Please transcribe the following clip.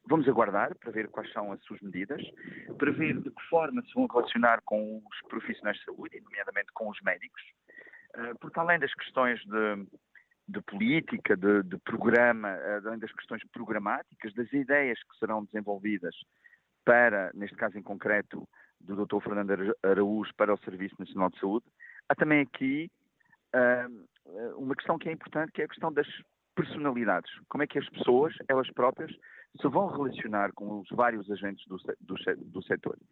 Vamos aguardar para ver quais são as suas medidas, para ver de que forma se vão relacionar com os profissionais de saúde, nomeadamente com os médicos, porque além das questões de política, de programa, além das questões programáticas, das ideias que serão desenvolvidas para, neste caso em concreto, do Dr. Fernando Araújo para o Serviço Nacional de Saúde, há também aqui uma questão que é importante, que é a questão das personalidades. Como é que as pessoas, elas próprias, se vão relacionar com os vários agentes do setor.